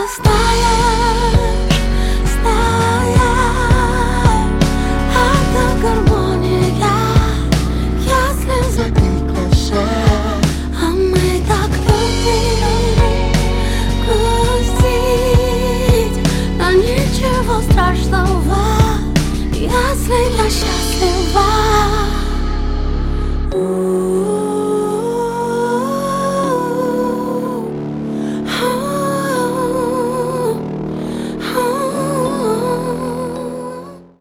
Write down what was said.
Знаешь, это гармония, если закрыть глаза. А мы так любим грустить, но ничего страшного, если я счастлива.